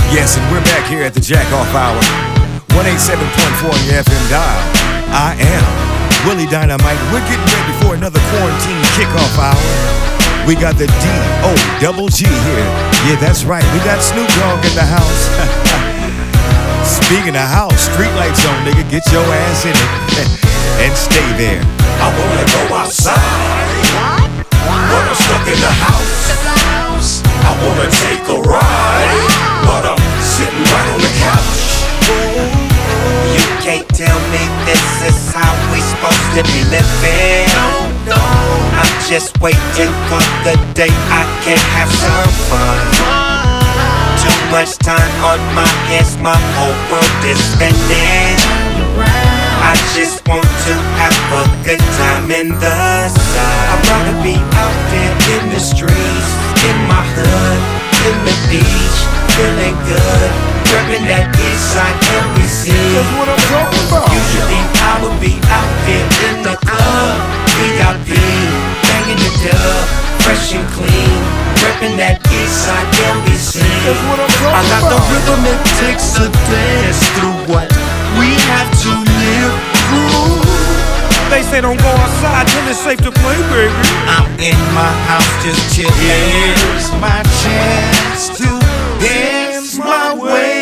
Yes, and we're back here at the Jack Off Hour. 187.4 on your FM dial. I am Willie Dynamite. We're getting ready for another quarantine kickoff hour. We got the D-O-double-G here. Yeah, that's right. We got Snoop Dogg in the house. Speaking of house, street lights on, nigga. Get your ass in it and stay there. I wanna go outside, but I'm stuck in the house. I wanna take a ride, but I'm sitting right on the couch. You can't tell me this is how we supposed to be living. No, I'm just waiting for the day I can have some fun. Too much time on my hands, my whole world is spinning. I just want to have a good time in the sun. I'd rather be out there in the streets, in my hood, in the beach, feeling good, repping that Eastside LBC. That's what I'm talking about. Usually I would be out there in the club, VIP, banging the dub, fresh and clean, repping that Eastside LBC. That's what I'm talking about. I got the rhythm it takes to dance through what we have to live through. They say don't go outside till it's safe to play, baby. I'm in my house just chillin'. Here's my chance to dance my way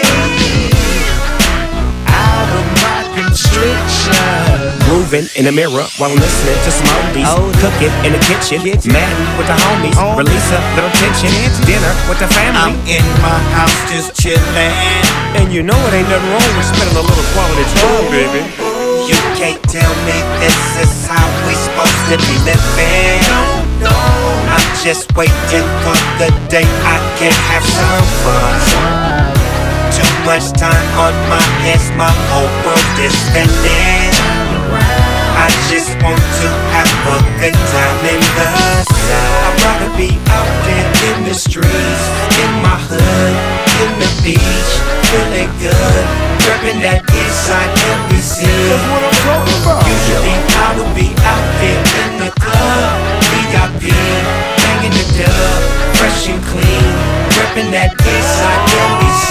out of my constriction. Moving in the mirror while I'm listening to some oldies. Cooking in the kitchen, Madden with the homies. Release a little tension, dinner with the family. I'm in my house just chillin'. And you know it ain't nothing wrong with spending a little quality time, baby. You can't tell me this is how we supposed to be living. No, I'm just waiting for the day I can have some fun. Too much time on my hands, my whole world is spinning. I just want to have a good time in the sun. I'd rather be out there in the streets, in my hood, in the beach, feeling good, repping that Eastside LBC. That's what I'm talking about. Usually I would be out there in the club, VIP, banging the dub, fresh and clean, repping that Eastside LBC.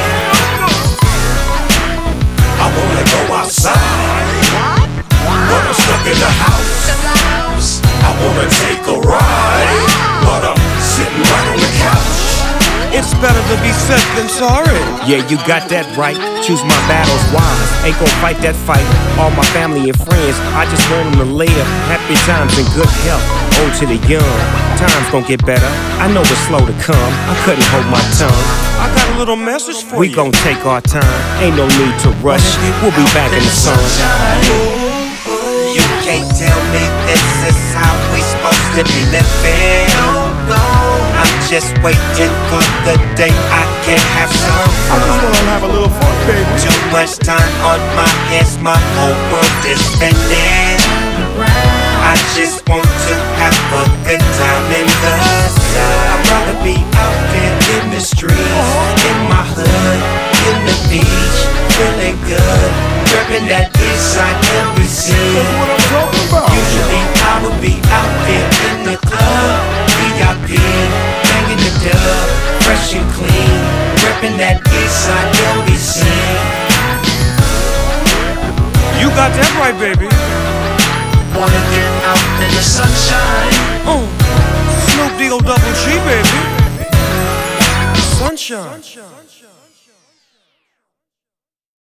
I wanna go outside, but I'm stuck in the house. I wanna take a ride, but I'm sitting right on the couch. It's better to be safe than sorry. Yeah, you got that right. Choose my battles wise. Ain't gon' fight that fight. All my family and friends, I just want them to live happy times and good health. Old to the young, times gon' get better. I know it's slow to come. I couldn't hold my tongue. I got a little message for you. We gon' take our time. Ain't no need to rush. We'll be back in the sun. You can't tell me this is how we supposed to be living. No, I'm just waiting for the day I can have some I fun. just wanna have a little fun, baby. Too much time on my hands, my whole world is spinning. I just want to have a good time in the sun. I'd rather be out there in the streets, in my hood, in the beach, feeling good, repping that Eastside LBC. That's what I'm talking about. Usually I would be out there in the club, VIP, banging the dub, fresh and clean, repping that Eastside LBC. You got that right, baby. Wanna get out in the sunshine. Snoop D-O-double-G, baby. Sunshine.